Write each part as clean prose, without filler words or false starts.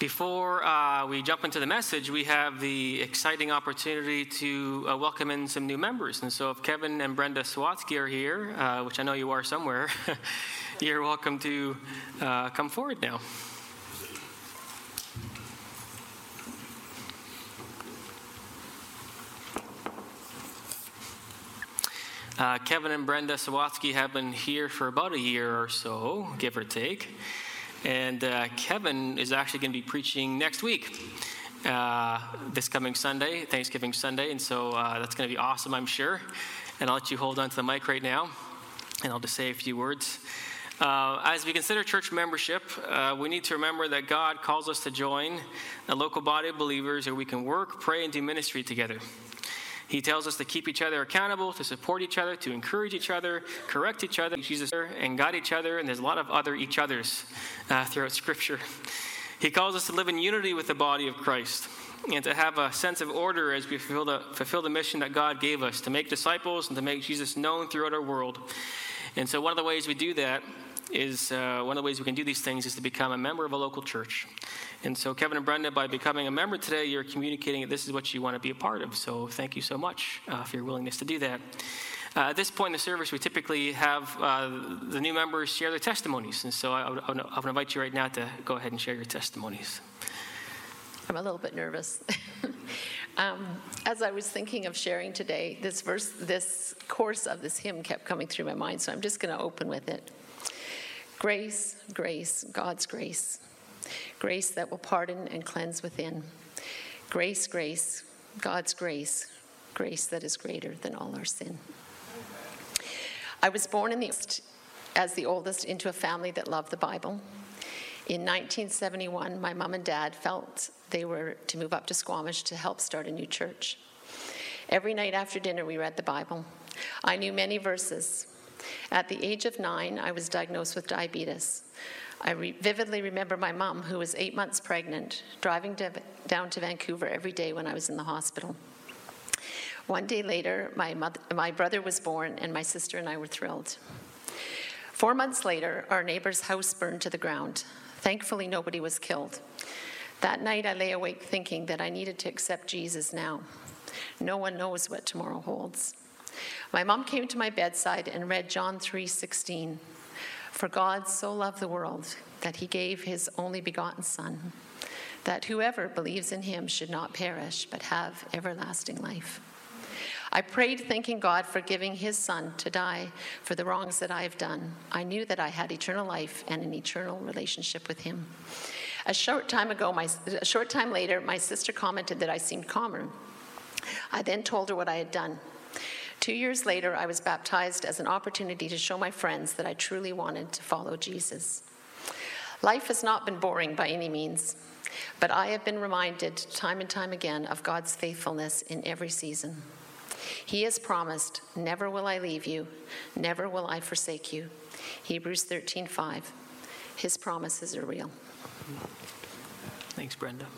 Before we jump into the message, we have the exciting opportunity to welcome in some new members. And so if Kevin and Brenda Sawatsky are here, which I know you are somewhere, you're welcome to come forward now. Kevin and Brenda Sawatsky have been here for about a year or so, give or take. And Kevin is actually going to be preaching next week, this coming Sunday, Thanksgiving Sunday. And so that's going to be awesome, I'm sure. And I'll let you hold on to the mic right now, and I'll just say a few words. As we consider church membership, we need to remember that God calls us to join a local body of believers where we can work, pray, and do ministry together. He tells us to keep each other accountable, to support each other, to encourage each other, correct each other, Jesus, and guide each other. And there's a lot of other each others throughout Scripture. He calls us to live in unity with the body of Christ and to have a sense of order as we fulfill the mission that God gave us, to make disciples and to make Jesus known throughout our world. And so one of the ways we do that is, one of the ways we can do these things is to become a member of a local church. And so Kevin and Brenda, by becoming a member today, you're communicating that this is what you want to be a part of. So thank you so much for your willingness to do that. At this point in the service, we typically have the new members share their testimonies. And so I would invite you right now to go ahead and share your testimonies. I'm a little bit nervous. As I was thinking of sharing today, this chorus of this hymn kept coming through my mind, so I'm just going to open with it. Grace, grace, God's grace. Grace that will pardon and cleanse within. Grace, grace, God's grace. Grace that is greater than all our sin. I was born as the oldest into a family that loved the Bible. In 1971, my mom and dad felt they were to move up to Squamish to help start a new church. Every night after dinner, we read the Bible. I knew many verses. At the age of 9, I was diagnosed with diabetes. I vividly remember my mom, who was 8 months pregnant, driving down to Vancouver every day when I was in the hospital. One day later, my brother was born, and my sister and I were thrilled. 4 months later, our neighbor's house burned to the ground. Thankfully, nobody was killed. That night, I lay awake thinking that I needed to accept Jesus now. No one knows what tomorrow holds. My mom came to my bedside and read John 3:16. For God so loved the world that he gave his only begotten Son, that whoever believes in him should not perish but have everlasting life. I prayed thanking God for giving his Son to die for the wrongs that I have done. I knew that I had eternal life and an eternal relationship with him. A short time later, my sister commented that I seemed calmer. I then told her what I had done. 2 years later, I was baptized as an opportunity to show my friends that I truly wanted to follow Jesus. Life has not been boring by any means, but I have been reminded time and time again of God's faithfulness in every season. He has promised, never will I leave you, never will I forsake you. Hebrews 13:5. His promises are real. Thanks, Brenda.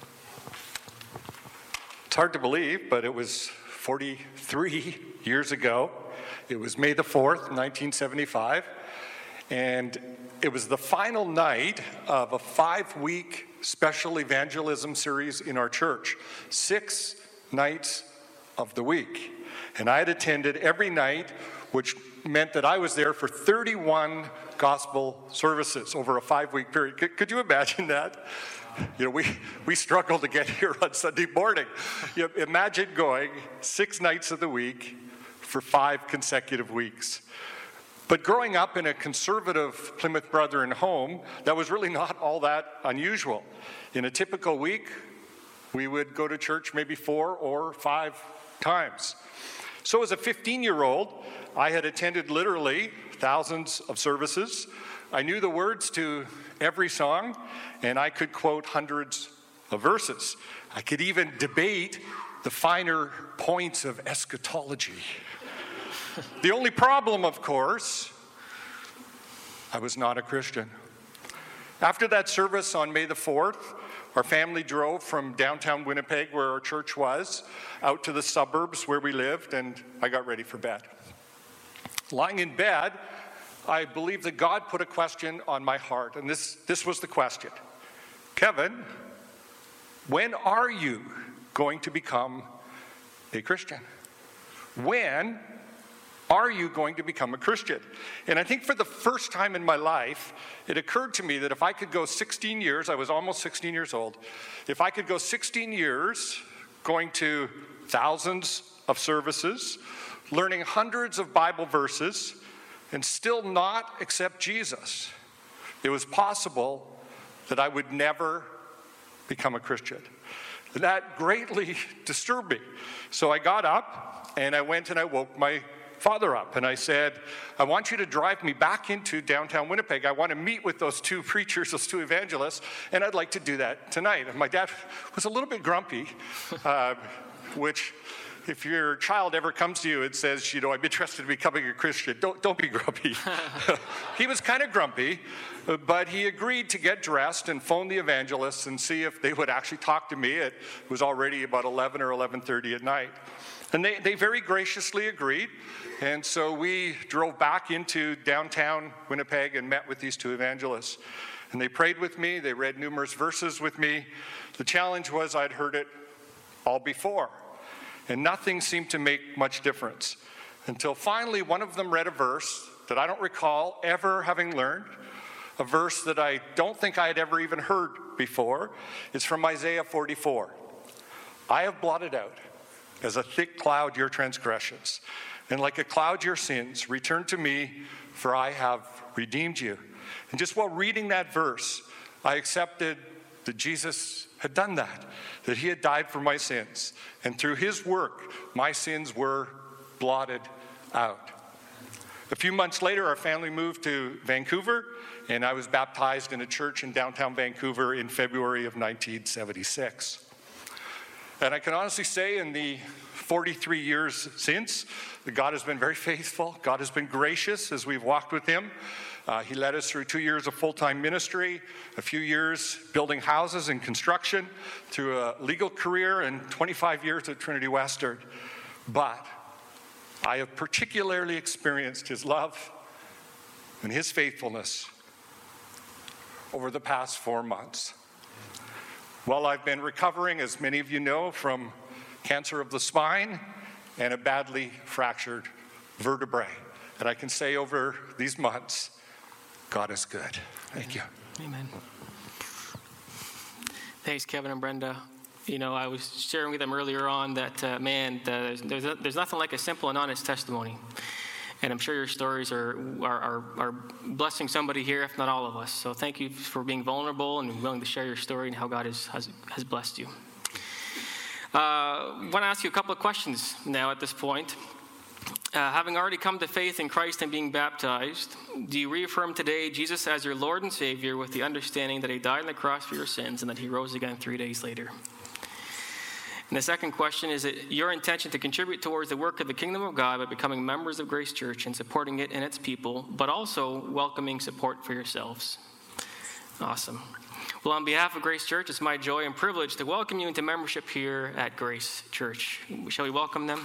It's hard to believe, but it was 43 years ago. It was May the 4th, 1975, and it was the final night of a 5-week special evangelism series in our church, 6 nights of the week. And I had attended every night, which meant that I was there for 31 gospel services over a 5-week period. Could you imagine that? You know, we struggle to get here on Sunday morning. You know, imagine going 6 nights of the week for 5 consecutive weeks. But growing up in a conservative Plymouth Brethren home, that was really not all that unusual. In a typical week, we would go to church maybe 4 or 5 times. So as a 15-year-old, I had attended literally thousands of services. I knew the words to every song, and I could quote hundreds of verses. I could even debate the finer points of eschatology. The only problem, of course, I was not a Christian. After that service on May the 4th, our family drove from downtown Winnipeg, where our church was, out to the suburbs where we lived, and I got ready for bed. Lying in bed, I believe that God put a question on my heart, and this was the question. Kevin, When are you going to become a Christian? When are you going to become a Christian? And I think for the first time in my life, it occurred to me that if I could go 16 years, I was almost 16 years old, if I could go 16 years going to thousands of services, learning hundreds of Bible verses, and still not accept Jesus, it was possible that I would never become a Christian. That greatly disturbed me. So I got up and I went and I woke my father up and I said, I want you to drive me back into downtown Winnipeg. I want to meet with those two preachers, those two evangelists, and I'd like to do that tonight. And my dad was a little bit grumpy, which if your child ever comes to you and says, you know, I'm interested in becoming a Christian, don't be grumpy. He was kind of grumpy, but he agreed to get dressed and phone the evangelists and see if they would actually talk to me. It was already about 11 or 11:30 at night. And they very graciously agreed. And so we drove back into downtown Winnipeg and met with these two evangelists. And they prayed with me. They read numerous verses with me. The challenge was I'd heard it all before. And nothing seemed to make much difference. Until finally one of them read a verse that I don't recall ever having learned. A verse that I don't think I had ever even heard before. It's from Isaiah 44. I have blotted out as a thick cloud your transgressions, and like a cloud your sins. Return to me, for I have redeemed you. And just while reading that verse, I accepted that Jesus had done that he had died for my sins. And through his work, my sins were blotted out. A few months later, our family moved to Vancouver, and I was baptized in a church in downtown Vancouver in February of 1976. And I can honestly say in the 43 years since, that God has been very faithful. God has been gracious as we've walked with him. He led us through 2 years of full-time ministry, a few years building houses and construction, through a legal career, and 25 years at Trinity Western. But I have particularly experienced his love and his faithfulness over the past 4 months. While I've been recovering, as many of you know, from cancer of the spine and a badly fractured vertebrae. And I can say over these months, God is good. Thank you. Amen. Thanks, Kevin and Brenda. You know, I was sharing with them earlier on that, there's nothing like a simple and honest testimony. And I'm sure your stories are blessing somebody here, if not all of us. So thank you for being vulnerable and willing to share your story and how God has blessed you. I want to ask you a couple of questions now at this point. Having already come to faith in Christ and being baptized, do you reaffirm today Jesus as your Lord and Savior with the understanding that he died on the cross for your sins and that he rose again 3 days later? And the second question, is it your intention to contribute towards the work of the kingdom of God by becoming members of Grace Church and supporting it and its people, but also welcoming support for yourselves? Awesome. Well, on behalf of Grace Church, it's my joy and privilege to welcome you into membership here at Grace Church. Shall we welcome them?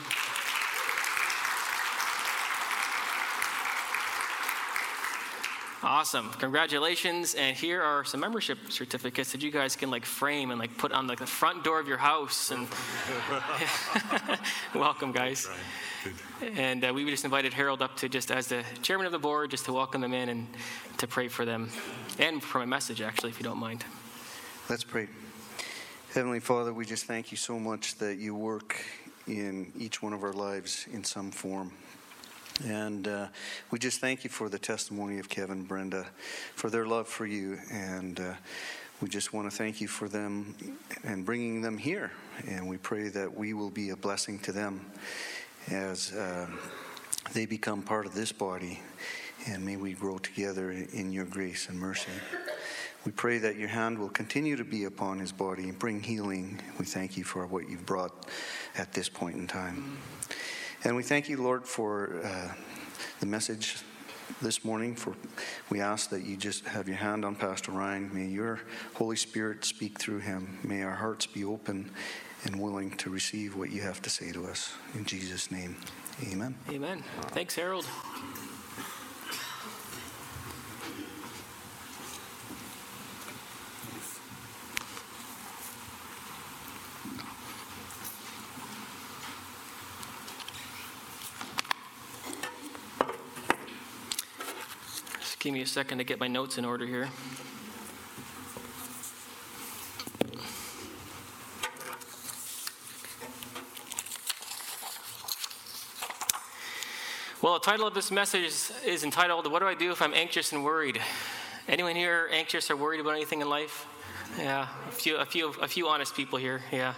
Awesome. Congratulations. And here are some membership certificates that you guys can frame and put on the front door of your house. And welcome, guys. And we just invited Harold up to, just as the chairman of the board, just to welcome them in and to pray for them. And for my message, actually, if you don't mind. Let's pray. Heavenly Father, we just thank you so much that you work in each one of our lives in some form. And we just thank you for the testimony of Kevin and Brenda, for their love for you. And we just want to thank you for them and bringing them here. And we pray that we will be a blessing to them as they become part of this body. And may we grow together in your grace and mercy. We pray that your hand will continue to be upon his body and bring healing. We thank you for what you've brought at this point in time. And we thank you, Lord, for the message this morning. We ask that you just have your hand on Pastor Ryan. May your Holy Spirit speak through him. May our hearts be open and willing to receive what you have to say to us. In Jesus' name, amen. Amen. Thanks, Harold. Give me a second to get my notes in order here. Well, the title of this message is entitled, What Do I Do If I'm Anxious and Worried? Anyone here anxious or worried about anything in life? Yeah, a few honest people here, yeah.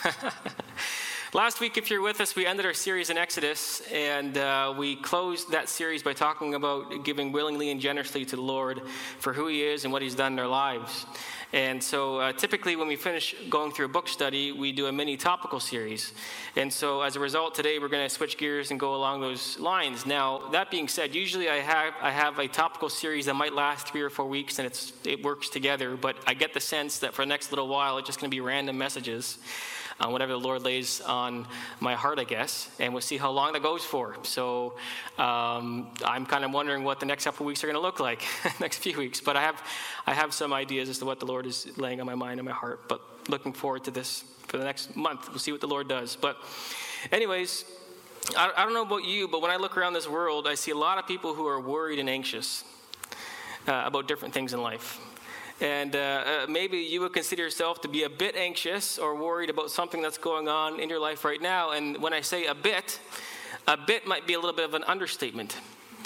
Last week, if you're with us, we ended our series in Exodus, and we closed that series by talking about giving willingly and generously to the Lord for who He is and what He's done in our lives. And so typically when we finish going through a book study, we do a mini topical series. And so as a result, today we're going to switch gears and go along those lines. Now, that being said, usually I have a topical series that might last 3 or 4 weeks, and it works together. But I get the sense that for the next little while, it's just going to be random messages on whatever the Lord lays on my heart, I guess, and we'll see how long that goes for. So I'm kind of wondering what the next couple of weeks are going to look like, next few weeks. But I have some ideas as to what the Lord is laying on my mind and my heart. But looking forward to this for the next month. We'll see what the Lord does. But anyways, I don't know about you, but when I look around this world, I see a lot of people who are worried and anxious about different things in life. And maybe you would consider yourself to be a bit anxious or worried about something that's going on in your life right now. And when I say a bit might be a little bit of an understatement.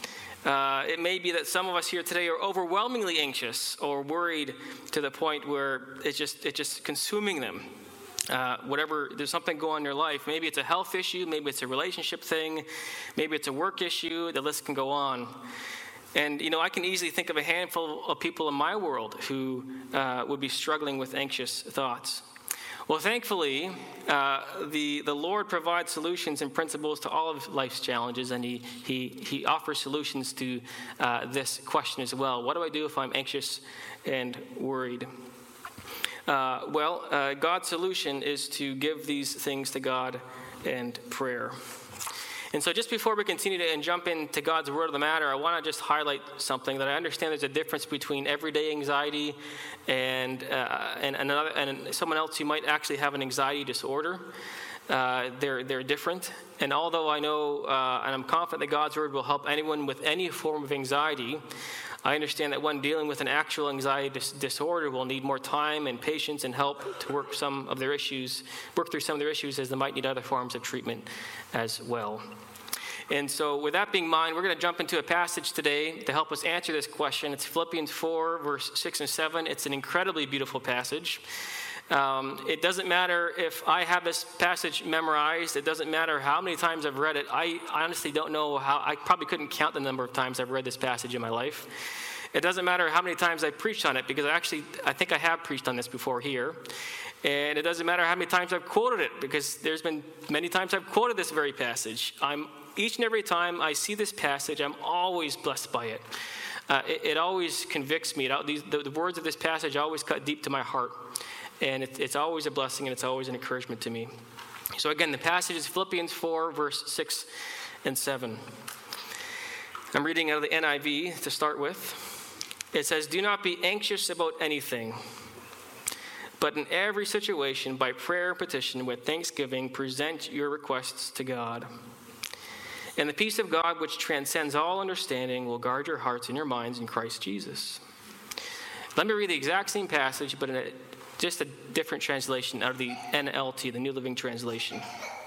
It may be that some of us here today are overwhelmingly anxious or worried to the point where it's just consuming them. Whatever, there's something going on in your life. Maybe it's a health issue, maybe it's a relationship thing, maybe it's a work issue. The list can go on. And, I can easily think of a handful of people in my world who would be struggling with anxious thoughts. Well, thankfully, the Lord provides solutions and principles to all of life's challenges, and He offers solutions to this question as well. What do I do if I'm anxious and worried? God's solution is to give these things to God and prayer. And so just before we continue and jump into God's word of the matter, I want to just highlight something that I understand there's a difference between everyday anxiety and someone else who might actually have an anxiety disorder. They're different. And although I know and I'm confident that God's word will help anyone with any form of anxiety, I understand that one dealing with an actual anxiety disorder will need more time and patience and help to work through some of their issues, as they might need other forms of treatment as well. And so with that being in mind, we're going to jump into a passage today to help us answer this question. It's Philippians 4, verse 6 and 7. It's an incredibly beautiful passage. It doesn't matter if I have this passage memorized. It doesn't matter how many times I've read it. I honestly don't know how. I probably couldn't count the number of times I've read this passage in my life. It doesn't matter how many times I preached on it, because I think I have preached on this before here. And it doesn't matter how many times I've quoted it, because there's been many times I've quoted this very passage. Each and every time I see this passage, I'm always blessed by it. It always convicts me. The words of this passage always cut deep to my heart. And it's always a blessing, and it's always an encouragement to me. So again, the passage is Philippians 4, verse 6 and 7. I'm reading out of the NIV to start with. It says, "Do not be anxious about anything, but in every situation, by prayer and petition, with thanksgiving, present your requests to God. And the peace of God, which transcends all understanding, will guard your hearts and your minds in Christ Jesus." Let me read the exact same passage, but in just a different translation out of the NLT, the New Living Translation.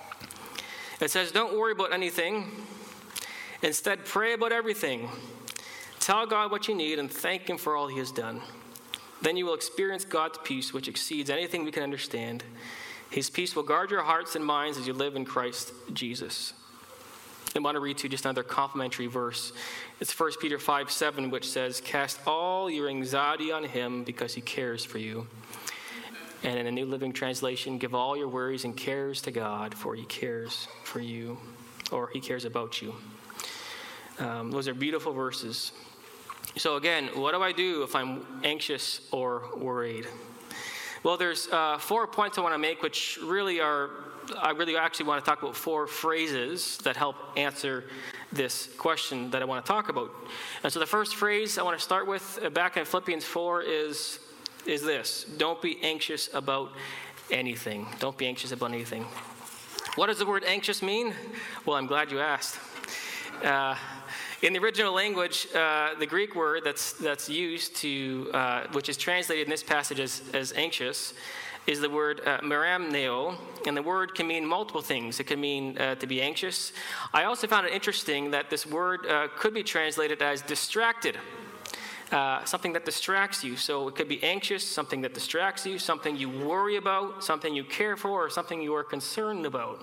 It says, "Don't worry about anything. Instead, pray about everything. Tell God what you need and thank Him for all He has done. Then you will experience God's peace, which exceeds anything we can understand. His peace will guard your hearts and minds as you live in Christ Jesus." I want to read to you just another complimentary verse. It's 1 Peter 5:7, which says, "Cast all your anxiety on Him because He cares for you." And in a New Living Translation, "Give all your worries and cares to God, for He cares for you," or He cares about you. Those are beautiful verses. So again, what do I do if I'm anxious or worried? Well, there's 4 points I want to make, which really I really actually want to talk about 4 phrases that help answer this question that I want to talk about. And so the first phrase I want to start with back in Philippians 4 is this: don't be anxious about anything. Don't be anxious about anything. What does the word anxious mean? Well, I'm glad you asked. In the original language, the Greek word that's used to, which is translated in this passage as anxious, is the word meramneo, and the word can mean multiple things. It can mean to be anxious. I also found it interesting that this word could be translated as distracted, something that distracts you. So it could be anxious, something that distracts you, something you worry about, something you care for, or something you are concerned about.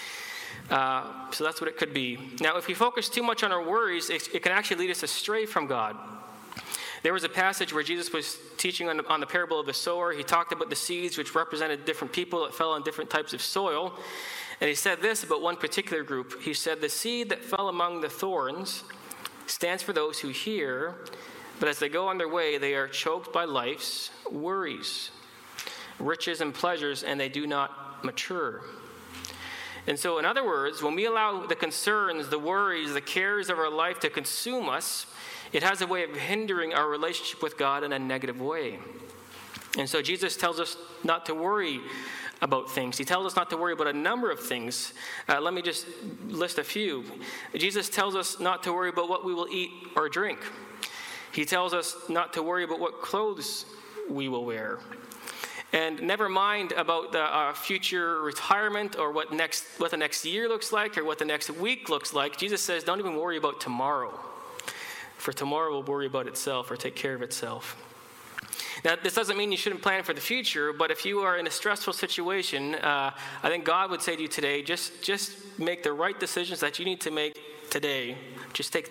So that's what it could be. Now, if we focus too much on our worries, it can actually lead us astray from God. There was a passage where Jesus was teaching on the parable of the sower. He talked about the seeds, which represented different people that fell on different types of soil. And he said this about one particular group. He said, the seed that fell among the thorns stands for those who hear, but as they go on their way, they are choked by life's worries, riches and pleasures, and they do not mature. And so, in other words, when we allow the concerns, the worries, the cares of our life to consume us, it has a way of hindering our relationship with God in a negative way. And so Jesus tells us not to worry about things. He tells us not to worry about a number of things. Let me just list a few. Jesus tells us not to worry about what we will eat or drink. He tells us not to worry about what clothes we will wear. And never mind about the future retirement or what the next year looks like or what the next week looks like. Jesus says, don't even worry about tomorrow. For tomorrow will worry about itself or take care of itself. Now, this doesn't mean you shouldn't plan for the future, but if you are in a stressful situation, I think God would say to you today, just make the right decisions that you need to make today. Just take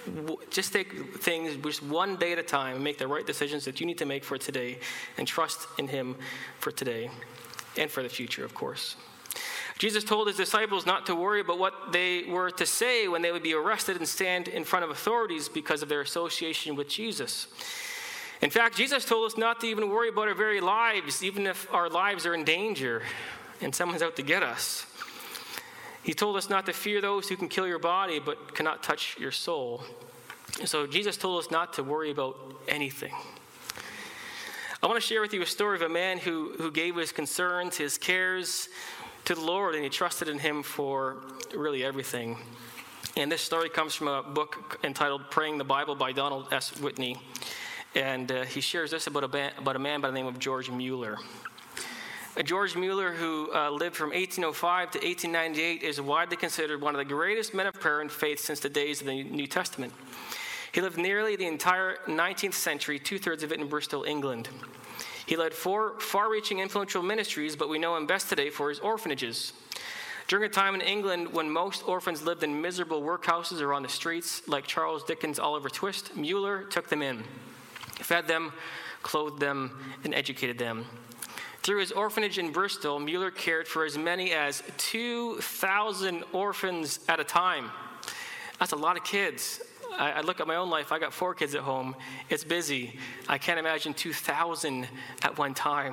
things just one day at a time and make the right decisions that you need to make for today and trust in him for today and for the future, of course. Jesus told his disciples not to worry about what they were to say when they would be arrested and stand in front of authorities because of their association with Jesus. In fact, Jesus told us not to even worry about our very lives, even if our lives are in danger and someone's out to get us. He told us not to fear those who can kill your body but cannot touch your soul. So Jesus told us not to worry about anything. I want to share with you a story of a man who gave his concerns, his cares to the Lord, and he trusted in him for really everything. And this story comes from a book entitled Praying the Bible by Donald S. Whitney. And he shares this about a man by the name of George Mueller. George Mueller, who lived from 1805 to 1898, is widely considered one of the greatest men of prayer and faith since the days of the New Testament. He lived nearly the entire 19th century, two-thirds of it in Bristol, England. He led 4 far-reaching influential ministries, but we know him best today for his orphanages. During a time in England when most orphans lived in miserable workhouses or on the streets, like Charles Dickens' Oliver Twist, Mueller took them in, fed them, clothed them, and educated them. Through his orphanage in Bristol, Mueller cared for as many as 2,000 orphans at a time. That's a lot of kids. I look at my own life. I got 4 kids at home. It's busy. I can't imagine 2,000 at one time.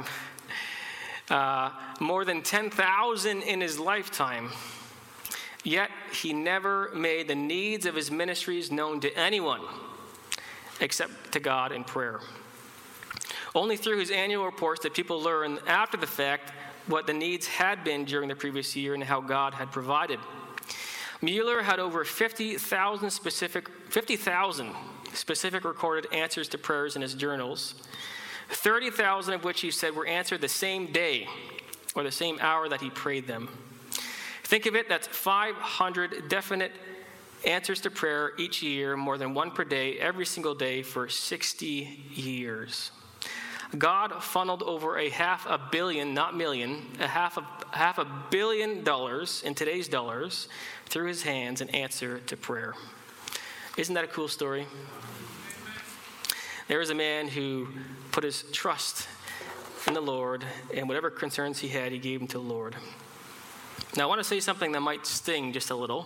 More than 10,000 in his lifetime. Yet he never made the needs of his ministries known to anyone except to God in prayer. Only through his annual reports did people learn after the fact what the needs had been during the previous year and how God had provided. Mueller had over 50,000 specific recorded answers to prayers in his journals, 30,000 of which he said were answered the same day or the same hour that he prayed them. Think of it, that's 500 definite answers to prayer each year, more than one per day, every single day for 60 years. God funneled over $500 million, not million, $500 million in today's dollars through his hands in answer to prayer. Isn't that a cool story? There was a man who put his trust in the Lord, and whatever concerns he had, he gave them to the Lord. Now, I want to say something that might sting just a little.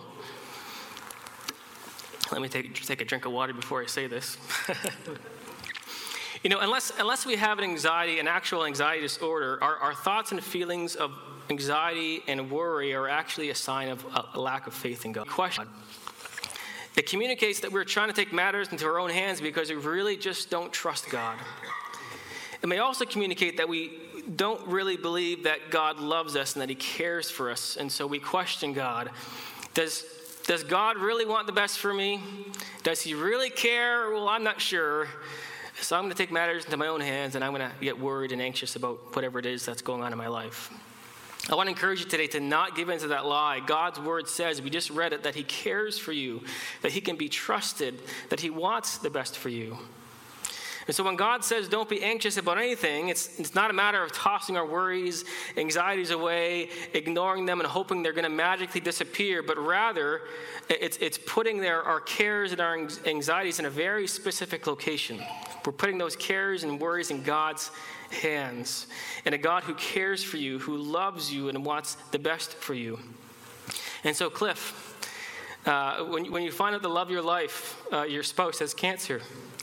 Let me take a drink of water before I say this. You know, unless we have an actual anxiety disorder, our thoughts and feelings of anxiety and worry are actually a sign of a lack of faith in God. It communicates that we're trying to take matters into our own hands because we really just don't trust God. It may also communicate that we don't really believe that God loves us and that he cares for us, and so we question God. Does Does God really want the best for me? Does he really care? Well, I'm not sure. So I'm going to take matters into my own hands, and I'm going to get worried and anxious about whatever it is that's going on in my life. I want to encourage you today to not give in to that lie. God's word says, we just read it, that he cares for you, that he can be trusted, that he wants the best for you. And so when God says don't be anxious about anything, it's not a matter of tossing our worries, anxieties away, ignoring them and hoping they're going to magically disappear, but rather it's putting our cares and our anxieties in a very specific location. We're putting those cares and worries in God's hands, and a God who cares for you, who loves you and wants the best for you. And so Cliff, when you find out the love of your life, your spouse has cancer,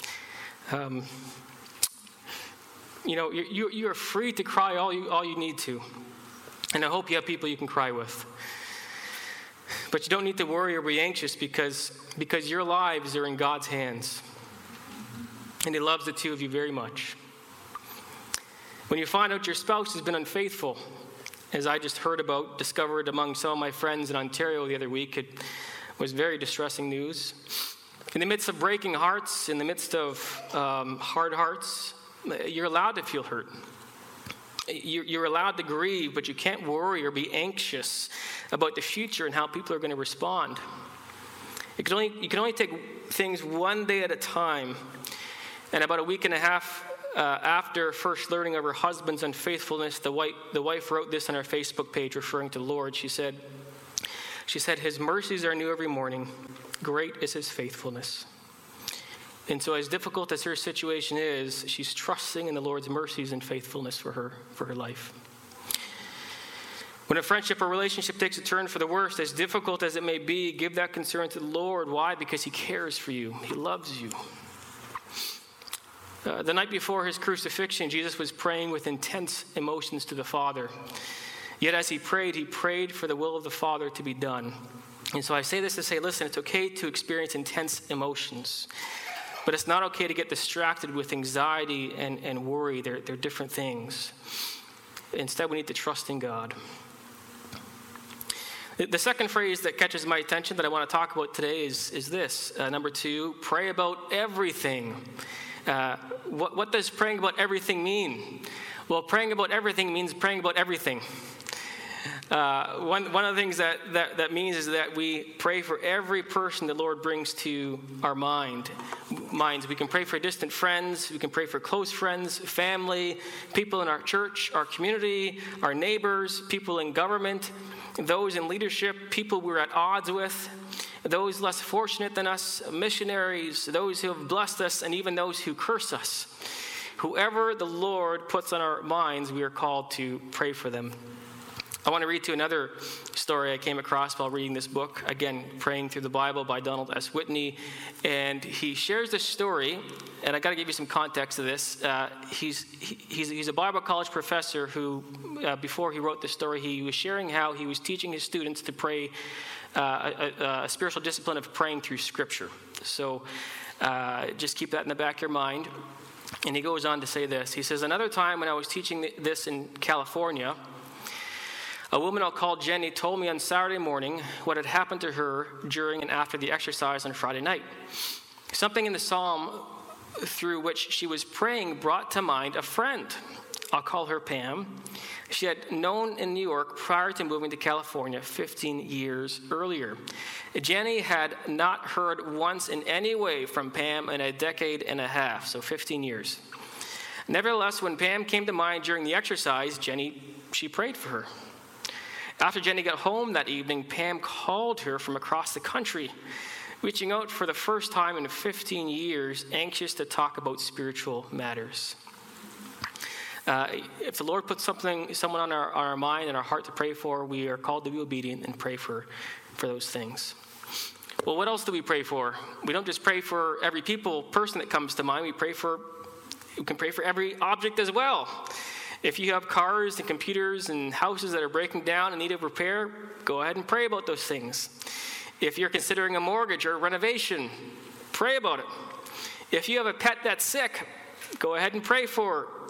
you are free to cry all you need to. And I hope you have people you can cry with. But you don't need to worry or be anxious because your lives are in God's hands. And he loves the two of you very much. When you find out your spouse has been unfaithful, as I just discovered among some of my friends in Ontario the other week, it was very distressing news. In the midst of breaking hearts, in the midst of hard hearts, you're allowed to feel hurt. You're allowed to grieve, but you can't worry or be anxious about the future and how people are going to respond. You can only take things one day at a time. And about a week and a half after first learning of her husband's unfaithfulness, the wife wrote this on her Facebook page referring to the Lord. She said, his mercies are new every morning. Great is his faithfulness. And so as difficult as her situation is, she's trusting in the Lord's mercies and faithfulness for her life. When a friendship or relationship takes a turn for the worst, as difficult as it may be, give that concern to the Lord. Why? Because he cares for you. He loves you. The night before his crucifixion, Jesus was praying with intense emotions to the Father. Yet as he prayed for the will of the Father to be done. And so I say this to say, listen, it's okay to experience intense emotions, but it's not okay to get distracted with anxiety and worry. They're different things. Instead, we need to trust in God. The second phrase that catches my attention that I want to talk about today is this. Number 2, pray about everything. What does praying about everything mean? Well, praying about everything means praying about everything. One of the things that means is that we pray for every person the Lord brings to our minds. We can pray for distant friends. We can pray for close friends, family, people in our church, our community, our neighbors, people in government, those in leadership, people we're at odds with, those less fortunate than us, missionaries, those who have blessed us, and even those who curse us. Whoever the Lord puts on our minds, we are called to pray for them. I want to read to you another story I came across while reading this book. Again, Praying Through the Bible by Donald S. Whitney. And he shares this story, and I got to give you some context to this. He's a Bible college professor who, before he wrote this story, he was sharing how he was teaching his students to pray a spiritual discipline of praying through Scripture. So just keep that in the back of your mind. And he goes on to say this. He says, another time when I was teaching this in California, a woman I'll call Jenny told me on Saturday morning what had happened to her during and after the exercise on Friday night. Something in the psalm through which she was praying brought to mind a friend. I'll call her Pam. She had known in New York prior to moving to California 15 years earlier. Jenny had not heard once in any way from Pam in a decade and a half, so 15 years. Nevertheless, when Pam came to mind during the exercise, she prayed for her. After Jenny got home that evening, Pam called her from across the country, reaching out for the first time in 15 years, anxious to talk about spiritual matters. If the Lord puts someone on our mind and our heart to pray for, we are called to be obedient and pray for those things. Well, what else do we pray for? We don't just pray for every person that comes to mind. We can pray for every object as well. If you have cars and computers and houses that are breaking down and need of repair, go ahead and pray about those things. If you're considering a mortgage or a renovation, pray about it. If you have a pet that's sick, go ahead and pray for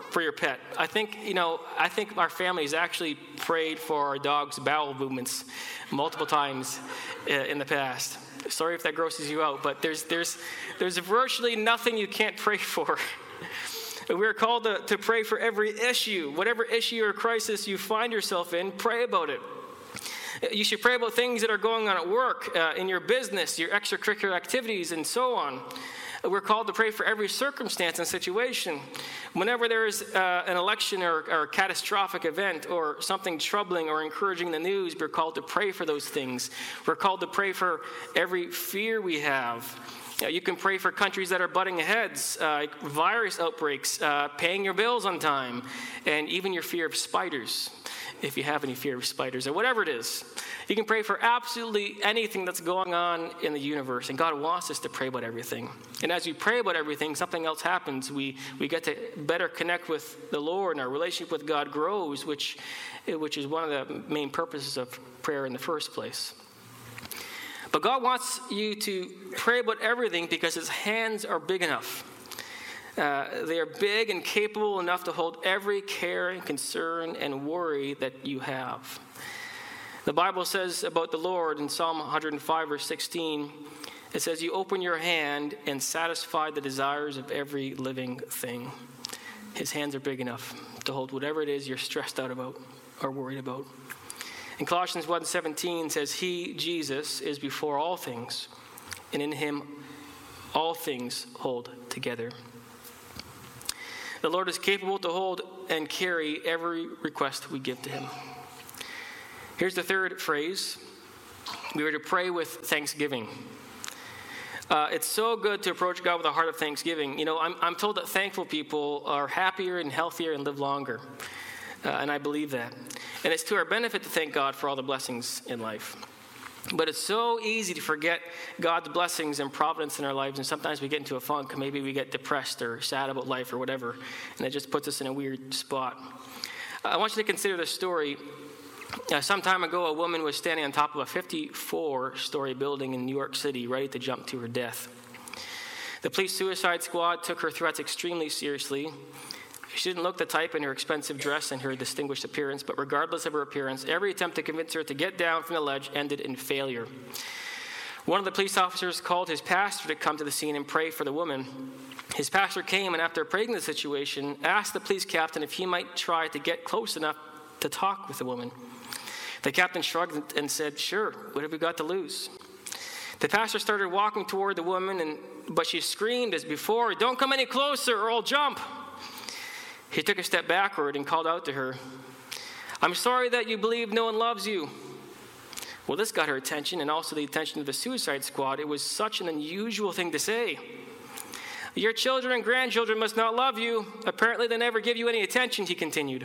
for your pet. I think our family has actually prayed for our dog's bowel movements multiple times in the past. Sorry if that grosses you out, but there's virtually nothing you can't pray for. We're called to pray for every issue. Whatever issue or crisis you find yourself in, pray about it. You should pray about things that are going on at work, in your business, your extracurricular activities, and so on. We're called to pray for every circumstance and situation. Whenever there is an election or a catastrophic event or something troubling or encouraging in the news, we're called to pray for those things. We're called to pray for every fear we have. You can pray for countries that are butting heads, virus outbreaks, paying your bills on time, and even your fear of spiders, if you have any fear of spiders, or whatever it is. You can pray for absolutely anything that's going on in the universe, and God wants us to pray about everything. And as we pray about everything, something else happens. We get to better connect with the Lord, and our relationship with God grows, which is one of the main purposes of prayer in the first place. But God wants you to pray about everything because his hands are big enough. They are big and capable enough to hold every care and concern and worry that you have. The Bible says about the Lord in Psalm 105, verse 16, it says, "You open your hand and satisfy the desires of every living thing." His hands are big enough to hold whatever it is you're stressed out about or worried about. And Colossians 1:17 says, "He, Jesus, is before all things, and in him all things hold together." The Lord is capable to hold and carry every request we give to him. Here's the third phrase. We are to pray with thanksgiving. It's so good to approach God with a heart of thanksgiving. I'm told that thankful people are happier and healthier and live longer. And I believe that. And it's to our benefit to thank God for all the blessings in life. But it's so easy to forget God's blessings and providence in our lives, and sometimes we get into a funk. Maybe we get depressed or sad about life or whatever, and it just puts us in a weird spot. I want you to consider this story. Some time ago, a woman was standing on top of a 54-story building in New York City, ready to jump to her death. The police suicide squad took her threats extremely seriously. She didn't look the type in her expensive dress and her distinguished appearance, but regardless of her appearance, every attempt to convince her to get down from the ledge ended in failure. One of the police officers called his pastor to come to the scene and pray for the woman. His pastor came, and after appraising the situation, asked the police captain if he might try to get close enough to talk with the woman. The captain shrugged and said, "Sure, what have we got to lose?" The pastor started walking toward the woman, but she screamed as before, "Don't come any closer or I'll jump." He took a step backward and called out to her, "I'm sorry that you believe no one loves you." Well, this got her attention and also the attention of the suicide squad. It was such an unusual thing to say. "Your children and grandchildren must not love you. Apparently they never give you any attention," he continued.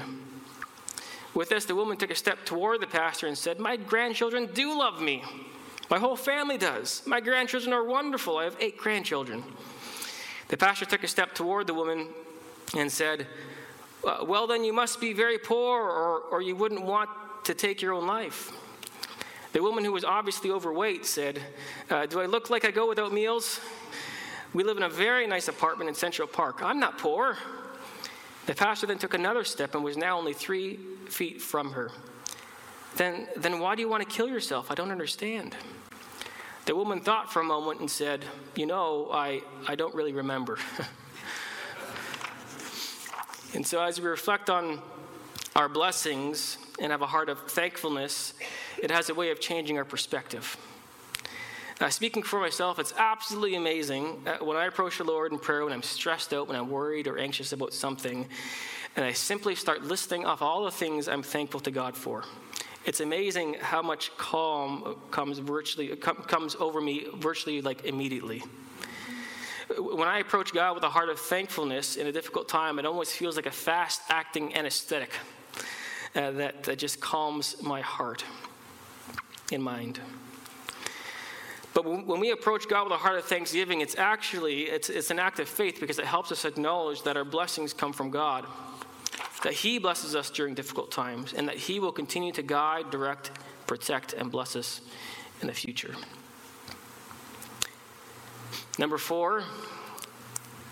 With this, the woman took a step toward the pastor and said, "My grandchildren do love me. My whole family does. My grandchildren are wonderful. I have 8 grandchildren." The pastor took a step toward the woman and said, "Well, then you must be very poor or you wouldn't want to take your own life." The woman, who was obviously overweight, said, "Do I look like I go without meals? We live in a very nice apartment in Central Park. I'm not poor." The pastor then took another step and was now only 3 feet from her. Then why do you want to kill yourself? I don't understand." The woman thought for a moment and said, I don't really remember." And so as we reflect on our blessings and have a heart of thankfulness, it has a way of changing our perspective. Speaking for myself, it's absolutely amazing when I approach the Lord in prayer, when I'm stressed out, when I'm worried or anxious about something, and I simply start listing off all the things I'm thankful to God for. It's amazing how much calm comes over me virtually like immediately. When I approach God with a heart of thankfulness in a difficult time, it almost feels like a fast-acting anesthetic that just calms my heart and mind. But when we approach God with a heart of thanksgiving, it's an act of faith because it helps us acknowledge that our blessings come from God, that he blesses us during difficult times, and that he will continue to guide, direct, protect, and bless us in the future. Number 4,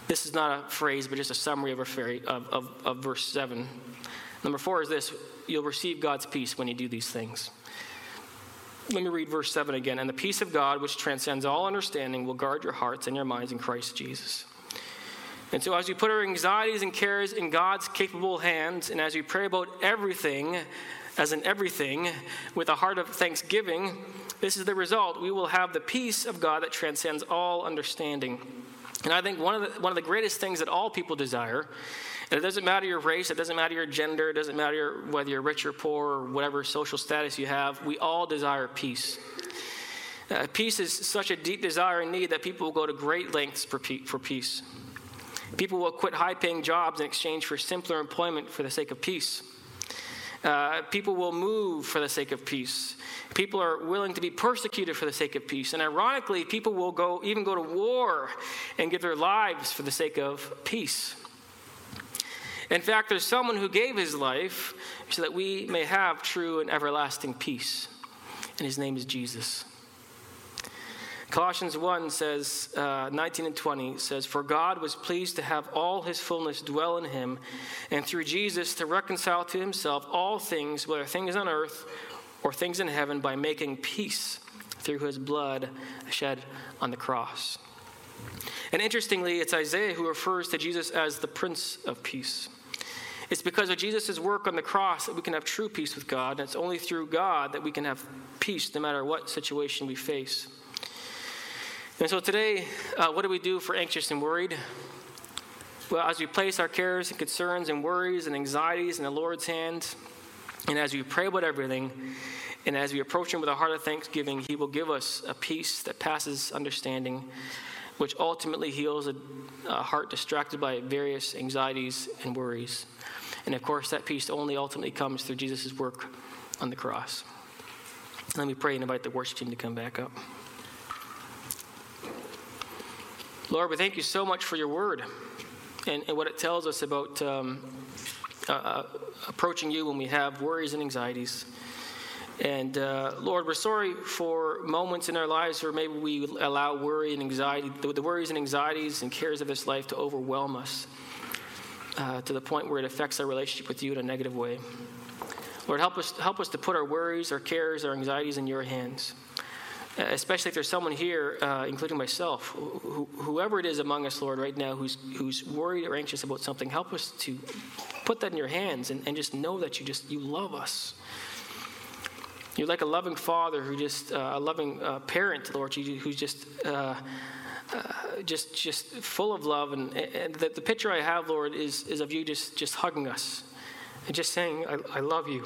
This is not a phrase, but just a summary of verse 7. Number 4 is this: you'll receive God's peace when you do these things. Let me read verse 7 again. And the peace of God, which transcends all understanding, will guard your hearts and your minds in Christ Jesus. And so as we put our anxieties and cares in God's capable hands, and as we pray about everything, as in everything, with a heart of thanksgiving, this is the result. We will have the peace of God that transcends all understanding. And I think one of the greatest things that all people desire, and it doesn't matter your race, it doesn't matter your gender, it doesn't matter whether you're rich or poor or whatever social status you have, we all desire peace. Peace is such a deep desire and need that people will go to great lengths for peace. People will quit high-paying jobs in exchange for simpler employment for the sake of peace. People will move for the sake of peace. People are willing to be persecuted for the sake of peace. And ironically, people will even go to war and give their lives for the sake of peace. In fact, there's someone who gave his life so that we may have true and everlasting peace. And his name is Jesus. Colossians 1 says, 19 and 20 says, "For God was pleased to have all his fullness dwell in him, and through Jesus to reconcile to himself all things, whether things on earth or things in heaven, by making peace through his blood shed on the cross." And interestingly, it's Isaiah who refers to Jesus as the Prince of Peace. It's because of Jesus' work on the cross that we can have true peace with God, and it's only through God that we can have peace no matter what situation we face. And so today, what do we do for anxious and worried? Well, as we place our cares and concerns and worries and anxieties in the Lord's hands, and as we pray about everything, and as we approach him with a heart of thanksgiving, he will give us a peace that passes understanding, which ultimately heals a heart distracted by various anxieties and worries. And of course, that peace only ultimately comes through Jesus' work on the cross. Let me pray and invite the worship team to come back up. Lord, we thank you so much for your word and what it tells us about approaching you when we have worries and anxieties. And Lord, we're sorry for moments in our lives where maybe we allow worry and anxiety, the worries and anxieties and cares of this life to overwhelm us to the point where it affects our relationship with you in a negative way. Lord, help us to put our worries, our cares, our anxieties in your hands. Especially if there's someone here, including myself, whoever it is among us, Lord, right now, who's worried or anxious about something, help us to put that in your hands and just know that you love us. You're like a loving father a loving parent, Lord, who's just full of love. And the picture I have, Lord, is of you just hugging us and just saying, I love you.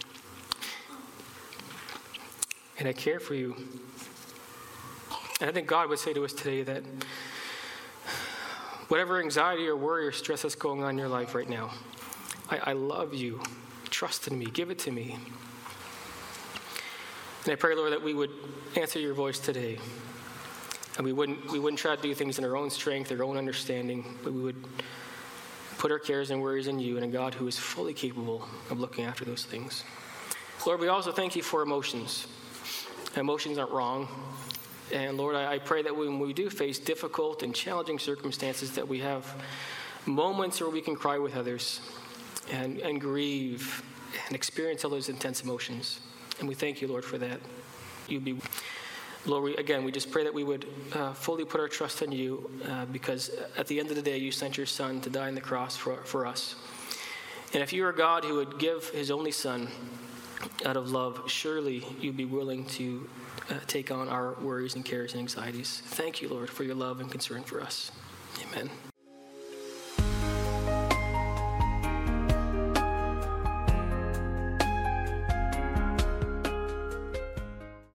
And I care for you. And I think God would say to us today that whatever anxiety or worry or stress that's going on in your life right now, I love you. Trust in me. Give it to me. And I pray, Lord, that we would answer your voice today. And we wouldn't try to do things in our own strength, our own understanding, but we would put our cares and worries in you and a God who is fully capable of looking after those things. Lord, we also thank you for emotions. Emotions aren't wrong. And Lord, I pray that when we do face difficult and challenging circumstances, that we have moments where we can cry with others and grieve and experience all those intense emotions. And we thank you, Lord, for that. Lord, we just pray that we would fully put our trust in you because at the end of the day, you sent your son to die on the cross for us. And if you are God who would give his only son out of love, surely you'd be willing to take on our worries and cares and anxieties. Thank you, Lord, for your love and concern for us. Amen.